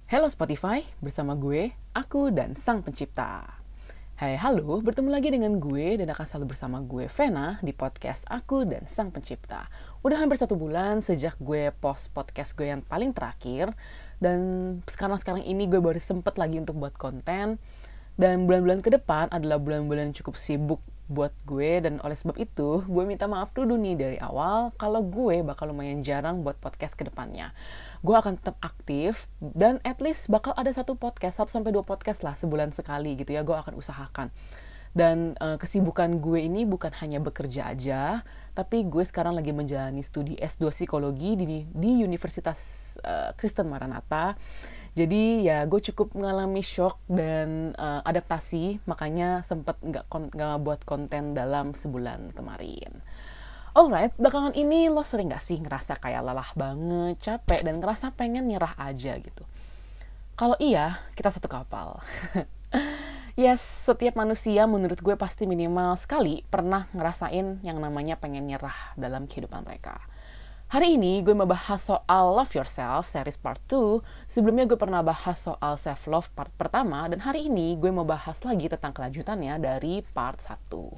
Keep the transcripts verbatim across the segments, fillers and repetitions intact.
Hello Spotify, bersama gue, aku dan Sang Pencipta. Hai halo, bertemu lagi dengan gue dan akan selalu bersama gue, Vena, di podcast Aku dan Sang Pencipta. Udah hampir satu bulan sejak gue post podcast gue yang paling terakhir, dan sekarang-sekarang ini gue baru sempet lagi untuk buat konten, dan bulan-bulan ke depan adalah bulan-bulan cukup sibuk buat gue, dan oleh sebab itu gue minta maaf dulu nih dari awal kalau gue bakal lumayan jarang buat podcast ke depannya. Gue akan tetap aktif dan at least bakal ada satu podcast, satu sampai dua podcast lah sebulan sekali gitu ya, gue akan usahakan. Dan uh, kesibukan gue ini bukan hanya bekerja aja, tapi gue sekarang lagi menjalani studi S dua psikologi di, di Universitas uh, Kristen Maranatha. Jadi ya gue cukup mengalami shock dan uh, adaptasi, makanya sempet gak, kon- gak buat konten dalam sebulan kemarin. Alright, belakangan ini lo sering gak sih ngerasa kayak lelah banget, capek, dan ngerasa pengen nyerah aja gitu? Kalau iya, kita satu kapal. Yes, setiap manusia menurut gue pasti minimal sekali pernah ngerasain yang namanya pengen nyerah dalam kehidupan mereka. Hari ini gue mau bahas soal Love Yourself series part two. Sebelumnya gue pernah bahas soal self-love part pertama, dan hari ini gue mau bahas lagi tentang kelanjutannya dari part satu.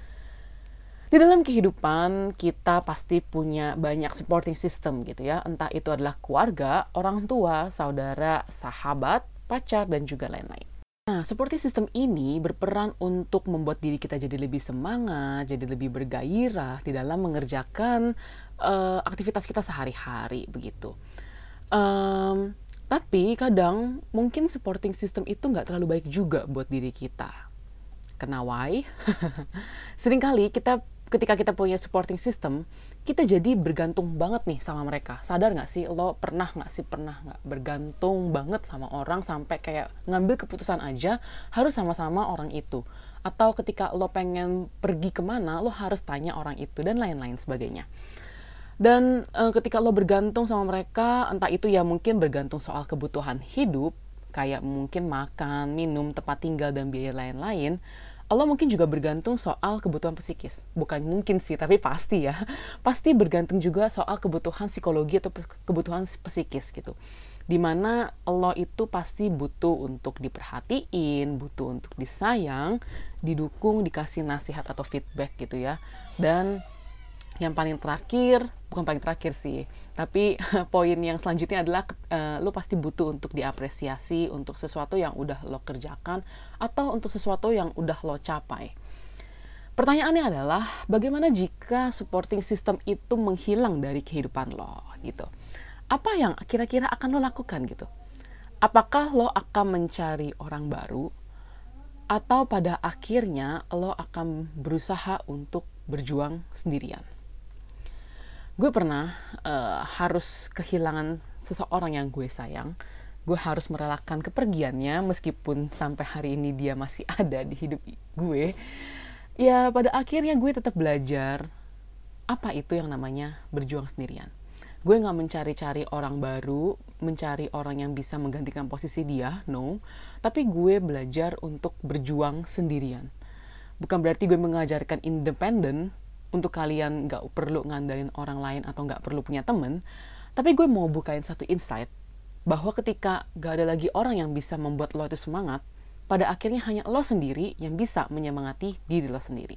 Di dalam kehidupan kita pasti punya banyak supporting system gitu ya. Entah itu adalah keluarga, orang tua, saudara, sahabat, pacar, dan juga lain-lain. Nah, supporting system ini berperan untuk membuat diri kita jadi lebih semangat, jadi lebih bergairah di dalam mengerjakan uh, aktivitas kita sehari-hari begitu. Um, tapi kadang mungkin supporting system itu nggak terlalu baik juga buat diri kita. Kena why? Seringkali kita ketika kita punya supporting system, kita jadi bergantung banget nih sama mereka. Sadar gak sih, lo pernah gak sih, pernah gak bergantung banget sama orang sampai kayak ngambil keputusan aja harus sama-sama orang itu. Atau ketika lo pengen pergi kemana, lo harus tanya orang itu, dan lain-lain sebagainya. Dan e, ketika lo bergantung sama mereka, entah itu ya mungkin bergantung soal kebutuhan hidup, kayak mungkin makan, minum, tempat tinggal, dan biaya lain-lain, Allah mungkin juga bergantung soal kebutuhan psikis. Bukan mungkin sih, tapi pasti ya. Pasti bergantung juga soal kebutuhan psikologi atau kebutuhan psikis gitu. Dimana Allah itu pasti butuh untuk diperhatiin, butuh untuk disayang, didukung, dikasih nasihat atau feedback gitu ya. Dan yang paling terakhir, bukan paling terakhir sih, tapi poin yang selanjutnya adalah uh, lo pasti butuh untuk diapresiasi untuk sesuatu yang udah lo kerjakan atau untuk sesuatu yang udah lo capai. Pertanyaannya adalah, bagaimana jika supporting system itu menghilang dari kehidupan lo gitu? Apa yang kira-kira akan lo lakukan gitu? Apakah lo akan mencari orang baru atau pada akhirnya lo akan berusaha untuk berjuang sendirian? Gue pernah uh, harus kehilangan seseorang yang gue sayang. Gue harus merelakan kepergiannya meskipun sampai hari ini dia masih ada di hidup gue. Ya pada akhirnya gue tetap belajar apa itu yang namanya berjuang sendirian. Gue gak mencari-cari orang baru, mencari orang yang bisa menggantikan posisi dia, no. Tapi gue belajar untuk berjuang sendirian. Bukan berarti gue mengajarkan independen, untuk kalian gak perlu ngandalin orang lain atau gak perlu punya temen, tapi gue mau bukain satu insight bahwa ketika gak ada lagi orang yang bisa membuat lo itu semangat, pada akhirnya hanya lo sendiri yang bisa menyemangati diri lo sendiri.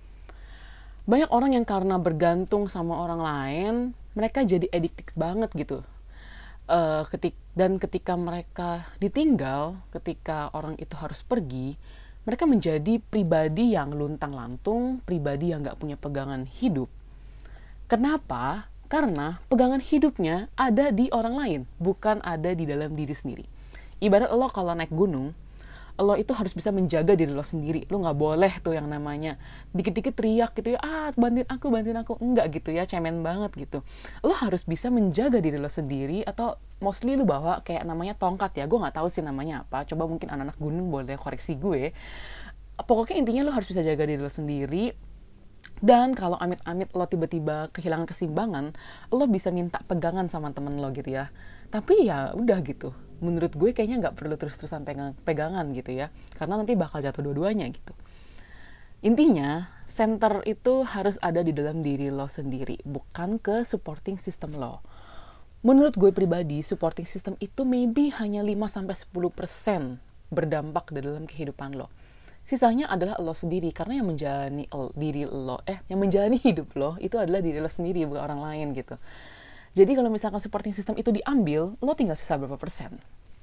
Banyak orang yang karena bergantung sama orang lain, mereka jadi addicted banget gitu. Uh, ketik, dan ketika mereka ditinggal, ketika orang itu harus pergi, mereka menjadi pribadi yang luntang-lantung, pribadi yang gak punya pegangan hidup. Kenapa? Karena pegangan hidupnya ada di orang lain, bukan ada di dalam diri sendiri. Ibarat lo kalau naik gunung, lo itu harus bisa menjaga diri lo sendiri. Lo gak boleh tuh yang namanya dikit-dikit teriak gitu ya, ah bantuin aku, bantuin aku. Enggak gitu ya, cemen banget gitu. Lo harus bisa menjaga diri lo sendiri, atau mostly lo bawa kayak namanya tongkat ya. Gue gak tahu sih namanya apa, coba mungkin anak-anak gunung boleh koreksi gue. Pokoknya intinya lo harus bisa jaga diri lo sendiri. Dan kalau amit-amit lo tiba-tiba kehilangan keseimbangan, lo bisa minta pegangan sama temen lo gitu ya. Tapi ya udah gitu, menurut gue kayaknya nggak perlu terus-terusan pegang, pegangan gitu ya, karena nanti bakal jatuh dua-duanya gitu. Intinya, center itu harus ada di dalam diri lo sendiri, bukan ke supporting system lo. Menurut gue pribadi, supporting system itu maybe hanya lima sampai sepuluh persen berdampak dalam kehidupan lo. Sisanya adalah lo sendiri, karena yang menjalani diri lo, eh, yang menjalani hidup lo itu adalah diri lo sendiri, bukan orang lain gitu. Jadi kalau misalkan supporting system itu diambil, lo tinggal sisa berapa persen.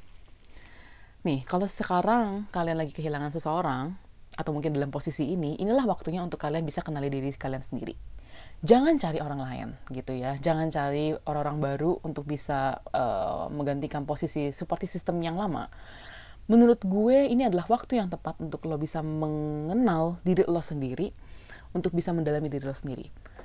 Nih, kalau sekarang kalian lagi kehilangan seseorang, atau mungkin dalam posisi ini, inilah waktunya untuk kalian bisa kenali diri kalian sendiri. Jangan cari orang lain gitu ya, jangan cari orang-orang baru untuk bisa uh, menggantikan posisi supporting system yang lama. Menurut gue ini adalah waktu yang tepat untuk lo bisa mengenal diri lo sendiri, untuk bisa mendalami diri lo sendiri.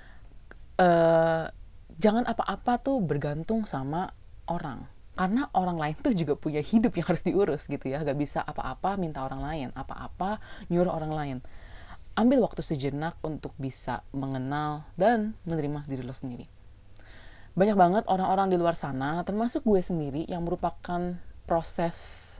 Uh, jangan apa-apa tuh bergantung sama orang, karena orang lain tuh juga punya hidup yang harus diurus gitu ya, gak bisa apa-apa minta orang lain, apa-apa nyuruh orang lain. Ambil waktu sejenak untuk bisa mengenal dan menerima diri lo sendiri. Banyak banget orang-orang di luar sana, termasuk gue sendiri, yang merupakan proses,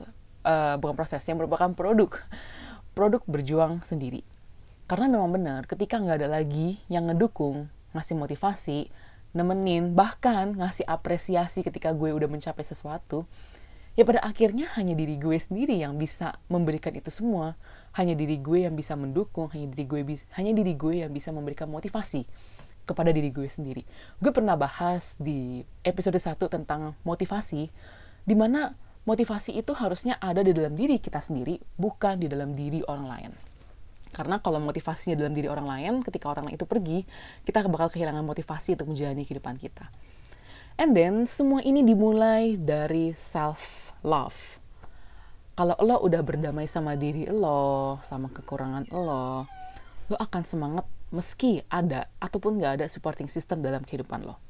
uh, bukan proses, yang merupakan produk, produk berjuang sendiri. Karena memang benar, ketika nggak ada lagi yang ngedukung, ngasih motivasi, nemenin, bahkan ngasih apresiasi ketika gue udah mencapai sesuatu, ya pada akhirnya hanya diri gue sendiri yang bisa memberikan itu semua. Hanya diri gue yang bisa mendukung, hanya diri gue bis, hanya diri gue yang bisa memberikan motivasi kepada diri gue sendiri. Gue pernah bahas di episode satu tentang motivasi, di mana motivasi itu harusnya ada di dalam diri kita sendiri, bukan di dalam diri orang lain. Karena kalau motivasinya dalam diri orang lain, ketika orang lain itu pergi, kita bakal kehilangan motivasi untuk menjalani kehidupan kita. And then, semua ini dimulai dari self-love. Kalau lo udah berdamai sama diri lo, sama kekurangan lo, lo akan semangat meski ada ataupun gak ada supporting system dalam kehidupan lo.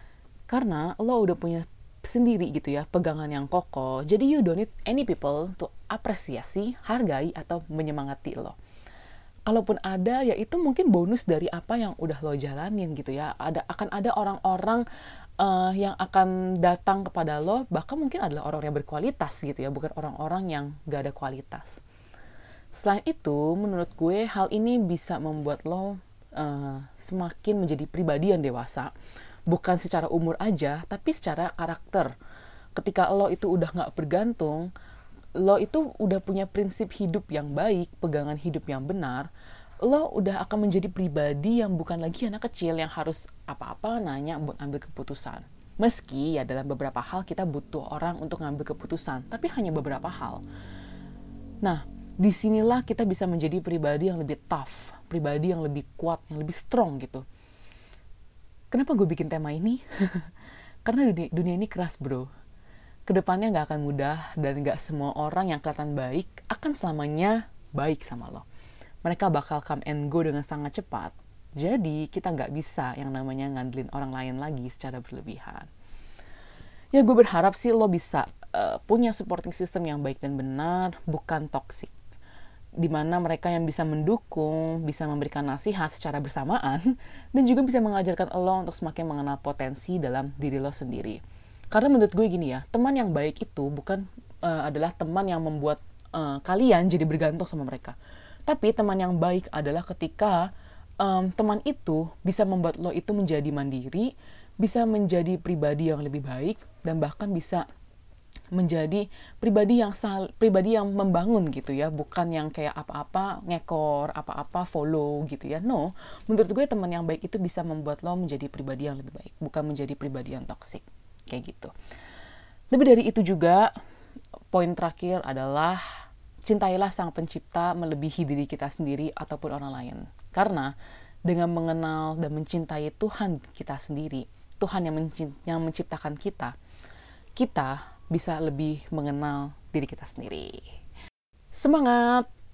Karena lo udah punya sendiri gitu ya, pegangan yang kokoh. Jadi you don't need any people to apresiasi, hargai, atau menyemangati lo. Kalaupun ada, ya itu mungkin bonus dari apa yang udah lo jalanin gitu ya. Ada, akan ada orang-orang uh, yang akan datang kepada lo, bahkan mungkin adalah orang yang berkualitas gitu ya, bukan orang-orang yang gak ada kualitas. Selain itu, menurut gue hal ini bisa membuat lo uh, semakin menjadi pribadi yang dewasa, bukan secara umur aja, tapi secara karakter. Ketika lo itu udah gak bergantung, lo itu udah punya prinsip hidup yang baik, pegangan hidup yang benar, lo udah akan menjadi pribadi yang bukan lagi anak kecil yang harus apa-apa nanya buat ambil keputusan. Meski ya dalam beberapa hal kita butuh orang untuk ngambil keputusan, tapi hanya beberapa hal. Nah, disinilah kita bisa menjadi pribadi yang lebih tough, pribadi yang lebih kuat, yang lebih strong gitu. Kenapa gue bikin tema ini? Karena dunia, dunia ini keras bro. Kedepannya gak akan mudah dan gak semua orang yang kelihatan baik akan selamanya baik sama lo. Mereka bakal come and go dengan sangat cepat. Jadi kita gak bisa yang namanya ngandelin orang lain lagi secara berlebihan. Ya gue berharap sih lo bisa uh, punya supporting system yang baik dan benar, bukan toxic. Dimana mereka yang bisa mendukung, bisa memberikan nasihat secara bersamaan, dan juga bisa mengajarkan lo untuk semakin mengenal potensi dalam diri lo sendiri. Karena menurut gue gini ya, teman yang baik itu bukan uh, adalah teman yang membuat uh, kalian jadi bergantung sama mereka. Tapi teman yang baik adalah ketika um, teman itu bisa membuat lo itu menjadi mandiri, bisa menjadi pribadi yang lebih baik, dan bahkan bisa menjadi pribadi yang sal, pribadi yang membangun gitu ya, bukan yang kayak apa-apa ngekor, apa-apa follow gitu ya. No, menurut gue teman yang baik itu bisa membuat lo menjadi pribadi yang lebih baik, bukan menjadi pribadi yang toksik. Kayak gitu. Lebih dari itu juga, poin terakhir adalah cintailah sang pencipta melebihi diri kita sendiri ataupun orang lain. Karena dengan mengenal dan mencintai Tuhan kita sendiri, Tuhan yang, mencint- yang menciptakan kita, kita bisa lebih mengenal diri kita sendiri. Semangat!